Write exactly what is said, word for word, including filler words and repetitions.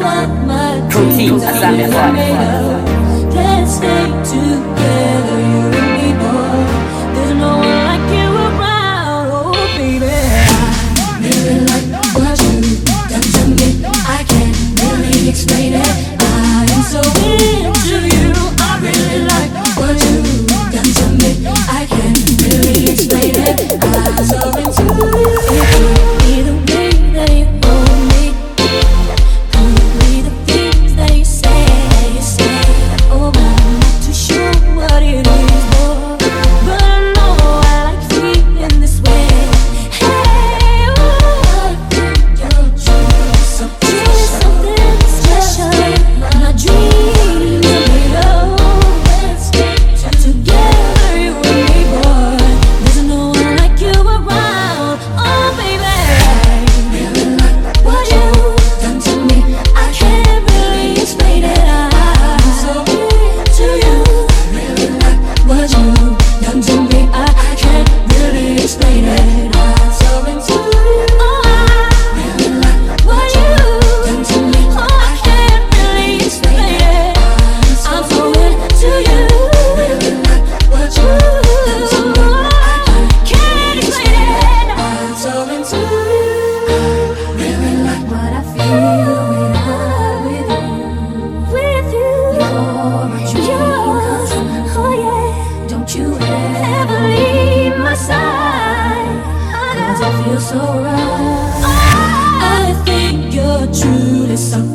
Protein, I said that boy. Let's stay together, you and me, boy. There's no one like you around, oh baby. I really like what you done to me. I can't really explain it. I am so into you. I really like what you done to me. I can't really explain it. I'm so into you. It could be the way that you hold me. Could be the things that you say, you say. Oh, I'm not too sure what it is, boy, but I know I like feeling this way. Hey, oh, I think you're truly something, something special. My dreams are made of. Let's get together, you and me, boy. There's no one like you around, oh baby. I really like what you done to me. I can't really explain it. I'm so into you. I really like what you done to me. I, I can't really explain it. I'm so into you. Oh, I really like what you done to me. Oh, I can't really explain it. I'm so into you. Really like what you done to me. I can't explain it. I'm so into you. I really like what I feel when I'm with you. With you, you're yours. Oh yeah, don't you ever leave my side. 'Cause I feel so right. I think you're truly something.